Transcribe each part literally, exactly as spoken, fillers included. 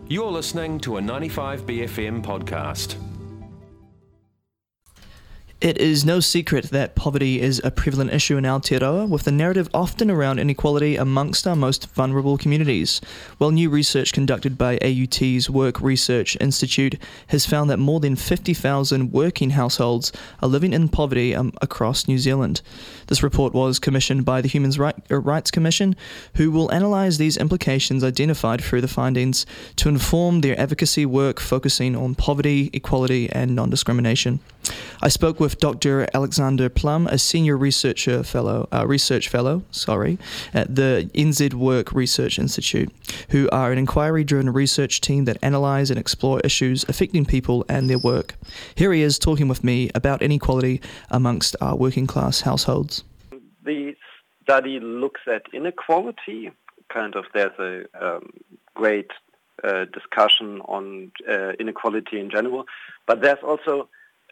You're listening to a ninety-five B F M podcast. It is no secret that poverty is a prevalent issue in Aotearoa, with the narrative often around inequality amongst our most vulnerable communities. Well, new research conducted by A U T's Work Research Institute has found that more than fifty thousand working households are living in poverty um, across New Zealand. This report was commissioned by the Human Rights Commission, who will analyse these implications identified through the findings to inform their advocacy work focusing on poverty, equality and non-discrimination. I spoke with Doctor Alexander Plum, a senior researcher fellow, uh, research fellow, sorry, at the N Z Work Research Institute, who are an inquiry-driven research team that analyse and explore issues affecting people and their work. Here he is talking with me about inequality amongst our working-class households. The study looks at inequality. Kind of, there's a um, great uh, discussion on uh, inequality in general, but there's also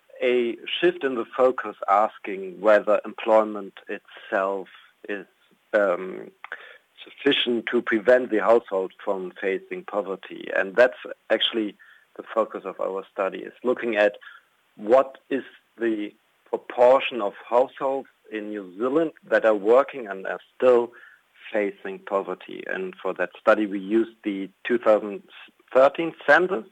a shift in the focus asking whether employment itself is um, sufficient to prevent the household from facing poverty. And that's actually the focus of our study, is looking at what is the proportion of households in New Zealand that are working and are still facing poverty. And for that study, we used the two thousand thirteen census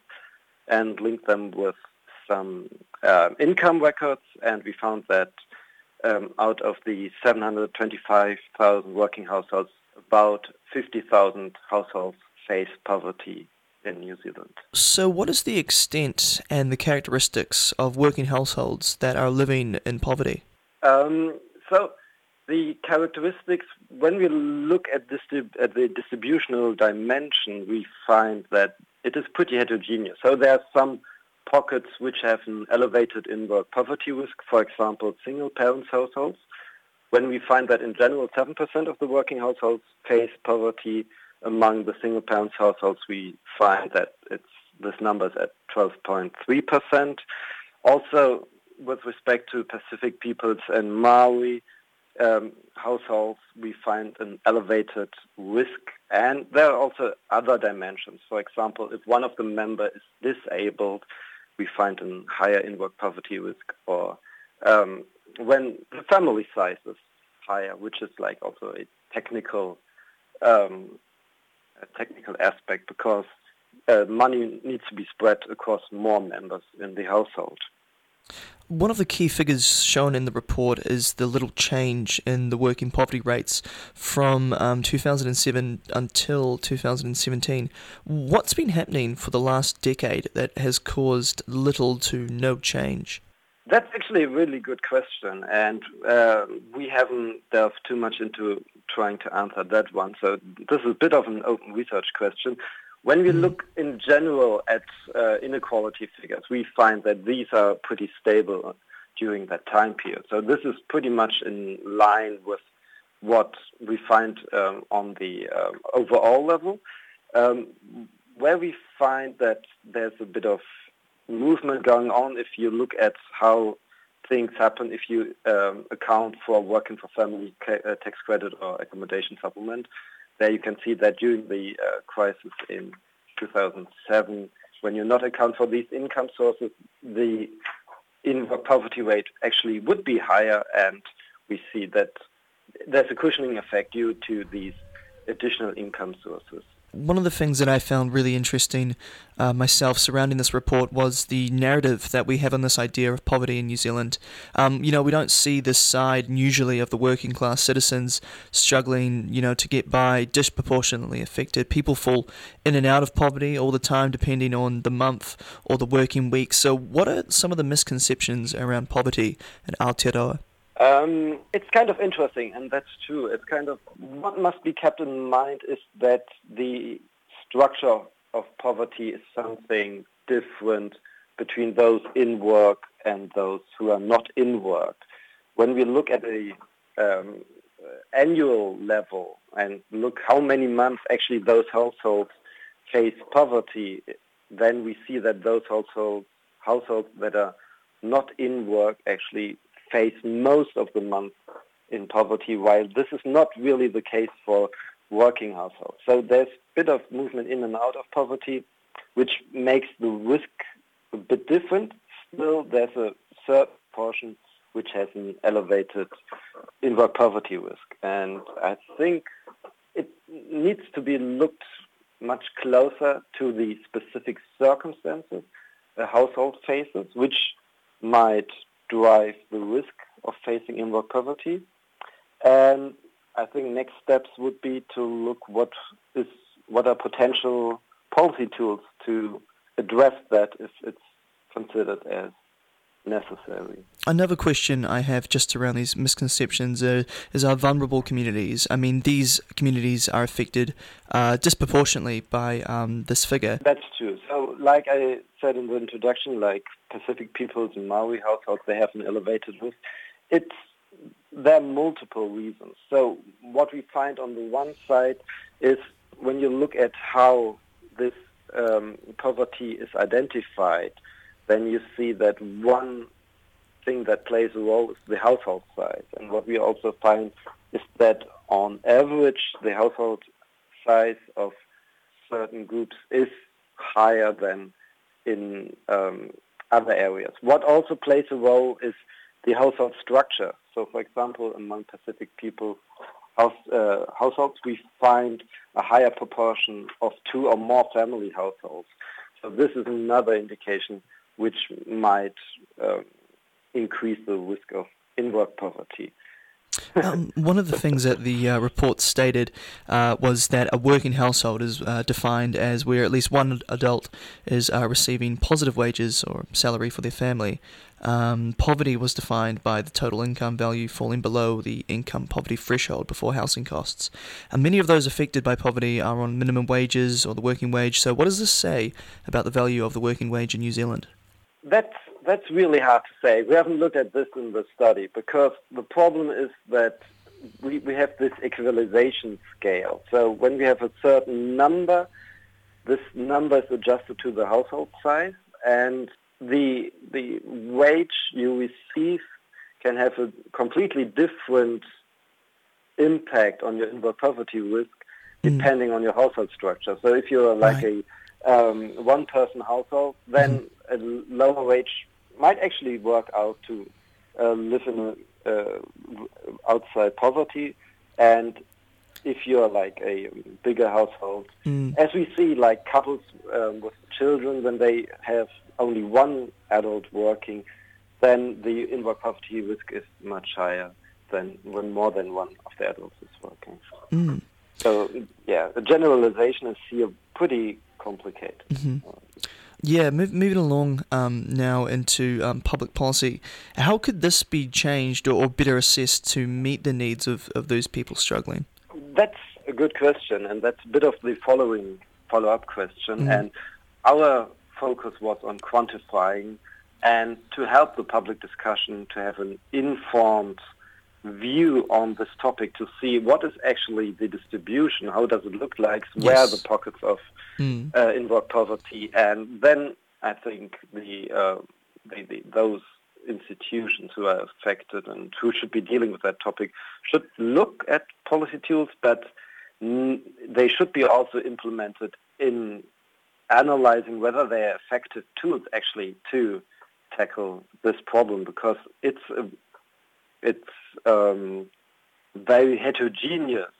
and linked them with some uh, income records, and we found that um, out of the seven hundred twenty-five thousand working households, about fifty thousand households face poverty in New Zealand. So what is the extent and the characteristics of working households that are living in poverty? Um, so the characteristics, when we look at, distrib- at the distributional dimension, we find that it is pretty heterogeneous. So there are some pockets which have an elevated in-work poverty risk, for example, single-parent households. When we find that in general seven percent of the working households face poverty, among the single-parent households we find that it's this number is at twelve point three percent. Also, with respect to Pacific peoples and Maori um, households, we find an elevated risk. And there are also other dimensions. For example, if one of the members is disabled, we find a higher in-work poverty risk, or um, when the family size is higher, which is like also a technical um, a technical aspect, because uh, money needs to be spread across more members in the household. One of the key figures shown in the report is the little change in the working poverty rates from um, two thousand seven until two thousand seventeen. What's been happening for the last decade that has caused little to no change? That's actually a really good question, and uh, we haven't delved too much into trying to answer that one. So this is a bit of an open research question. When we look in general at uh, inequality figures, we find that these are pretty stable during that time period. So this is pretty much in line with what we find um, on the um, overall level. Um, where we find that there's a bit of movement going on, if you look at how things happen, if you um, account for working for family ca- uh, tax credit or accommodation supplement, there you can see that during the uh, crisis in two thousand seven, when you not account for these income sources, the in-work poverty rate actually would be higher, and we see that there's a cushioning effect due to these additional income sources. One of the things that I found really interesting uh, myself surrounding this report was the narrative that we have on this idea of poverty in New Zealand. Um, you know, we don't see this side usually of the working class citizens struggling, you know, to get by, disproportionately affected. People fall in and out of poverty all the time depending on the month or the working week. So what are some of the misconceptions around poverty in Aotearoa? Um, it's kind of interesting, and that's true. It's kind of, what must be kept in mind is that the structure of poverty is something different between those in work and those who are not in work. When we look at a um, annual level and look how many months actually those households face poverty, then we see that those households, households that are not in work actually face most of the month in poverty, while this is not really the case for working households. So there's a bit of movement in and out of poverty. which makes the risk a bit different. Still, there's a certain portion which has an elevated in-work poverty risk. And I think it needs to be looked much closer to the specific circumstances a household faces, which might drive the risk of facing in-work poverty. And I think next steps would be to look what is what are potential policy tools to address that if it's considered as necessary. Another question I have just around these misconceptions uh, is our vulnerable communities. I mean, these communities are affected uh, disproportionately by um, this figure. That's true. So, like I said in the introduction, like Pacific peoples and Maori households, they have an elevated risk. It's there are multiple reasons. So, what we find on the one side is when you look at how this um, poverty is identified, then you see that one thing that plays a role is the household size. And what we also find is that on average, the household size of certain groups is higher than in um, other areas. What also plays a role is the household structure. So, for example, among Pacific people house, uh, households, we find a higher proportion of two or more family households. So this is another indication which might uh, increase the risk of in-work poverty. um, one of the things that the uh, report stated uh, was that a working household is uh, defined as where at least one adult is uh, receiving positive wages or salary for their family. Um, poverty was defined by the total income value falling below the income poverty threshold before housing costs. And many of those affected by poverty are on minimum wages or the working wage. So what does this say about the value of the working wage in New Zealand? That's that's really hard to say. We haven't looked at this in the study because the problem is that we, we have this equalization scale. So when we have a certain number, this number is adjusted to the household size, and the the wage you receive can have a completely different impact on your in-work poverty risk depending mm. on your household structure. So if you're like right. a um, one-person household, then mm. a lower wage might actually work out to uh, live in a, uh, outside poverty. And if you're like a bigger household, mm. as we see like couples um, with children, when they have only one adult working, then the in-work poverty risk is much higher than when more than one of the adults is working. Mm. So, yeah, the generalization is here pretty complicated. Mm-hmm. Yeah, move, moving along um, now into um, public policy, how could this be changed or, or better assessed to meet the needs of, of those people struggling? That's a good question, and that's a bit of the following follow-up question. Mm-hmm. And our focus was on quantifying and to help the public discussion to have an informed view on this topic to see what is actually the distribution, how does it look like, yes. where are the pockets of mm. uh, in-work poverty, and then I think the, uh, the, the those institutions who are affected and who should be dealing with that topic should look at policy tools, but n- they should be also implemented in analyzing whether they are effective tools actually to tackle this problem, because it's a, it's um, very heterogeneous,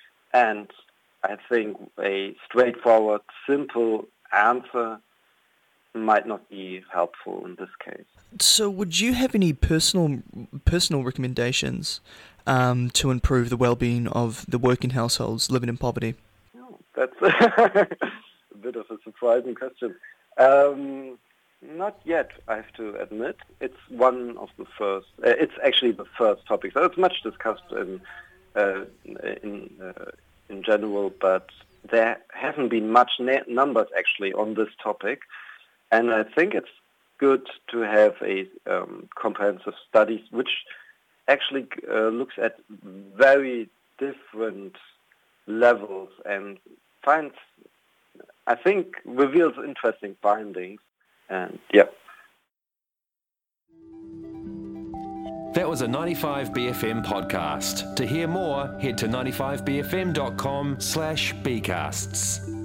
and I think a straightforward, simple answer might not be helpful in this case. So would you have any personal personal recommendations um, to improve the well-being of the working households living in poverty? Oh, that's a bit of a surprising question. Um, not yet, I have to admit. It's one of the first, uh, it's actually the first topic. So it's much discussed in uh, in, uh, in general, but there haven't been much na- numbers actually on this topic. And I think it's good to have a um, comprehensive studies which actually uh, looks at very different levels and finds, I think, reveals interesting findings. And yeah. That was a ninety-five B F M podcast. To hear more, head to ninety-five b f m dot com slash bcasts.